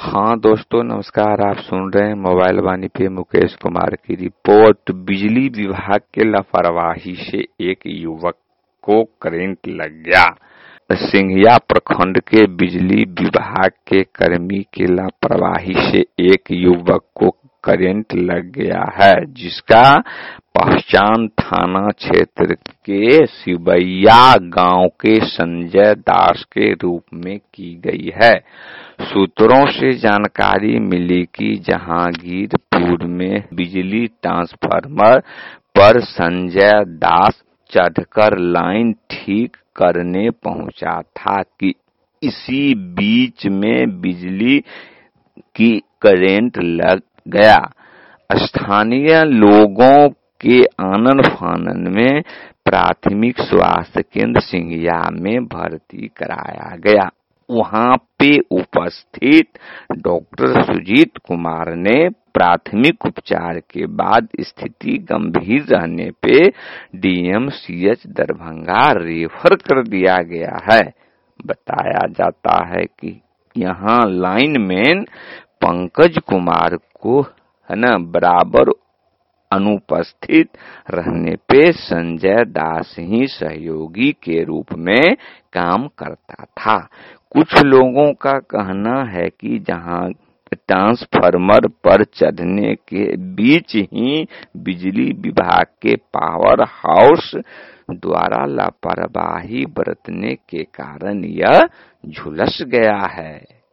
हाँ दोस्तों नमस्कार। आप सुन रहे हैं मोबाइल वाणी पे मुकेश कुमार की रिपोर्ट। बिजली विभाग के लापरवाही से एक युवक को करंट लग गया। सिंघिया प्रखंड के बिजली विभाग के कर्मी की लापरवाही से एक युवक को करंट लग गया है, जिसका पहचान थाना क्षेत्र के सिवैया गांव के संजय दास के रूप में की गई है। सूत्रों से जानकारी मिली कि जहांगीरपुर में बिजली ट्रांसफार्मर पर संजय दास चढ़कर लाइन ठीक करने पहुंचा था कि इसी बीच में बिजली की करंट लग गया। स्थानीय लोगों के आनन फानन में प्राथमिक स्वास्थ्य केंद्र सिंघिया में भर्ती कराया गया। वहां पे उपस्थित डॉक्टर सुजीत कुमार ने प्राथमिक उपचार के बाद स्थिति गंभीर रहने पे डीएमसीएच दरभंगा रेफर कर दिया गया है। बताया जाता है कि यहाँ लाइनमैन पंकज कुमार को बराबर अनुपस्थित रहने पे संजय दास ही सहयोगी के रूप में काम करता था। कुछ लोगों का कहना है कि जहां ट्रांसफार्मर पर चढ़ने के बीच ही बिजली विभाग के पावर हाउस द्वारा लापरवाही बरतने के कारण यह झुलस गया है।